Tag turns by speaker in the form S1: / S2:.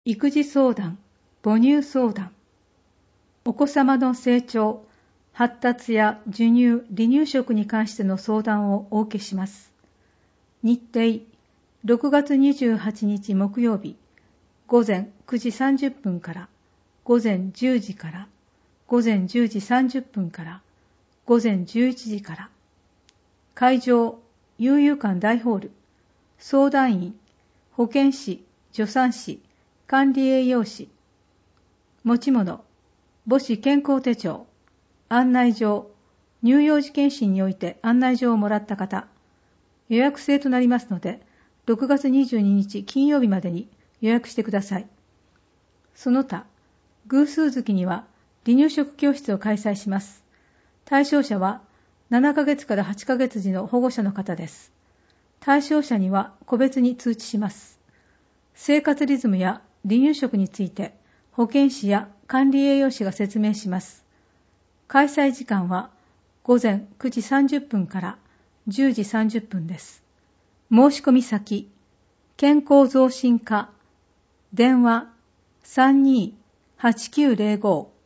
S1: 育児相談、母乳相談、お子様の成長、発達や授乳、離乳食に関しての相談をお受けします。日程、6月28日木曜日、午前9時30分から午前10時から午前10時30分から午前11時から。会場、悠々館大ホール。相談員、保健師、助産師、管理栄養士。持ち物、母子健康手帳。案内状、乳幼児検診において案内状をもらった方。予約制となりますので、6月22日金曜日までに予約してください。その他、偶数月には離乳食教室を開催します。対象者は7ヶ月から8ヶ月時の保護者の方です。対象者には個別に通知します。生活リズムや離乳食について保健師や管理栄養士が説明します。開催時間は午前9時30分から10時30分です。申し込み先、健康増進課、電話32-8905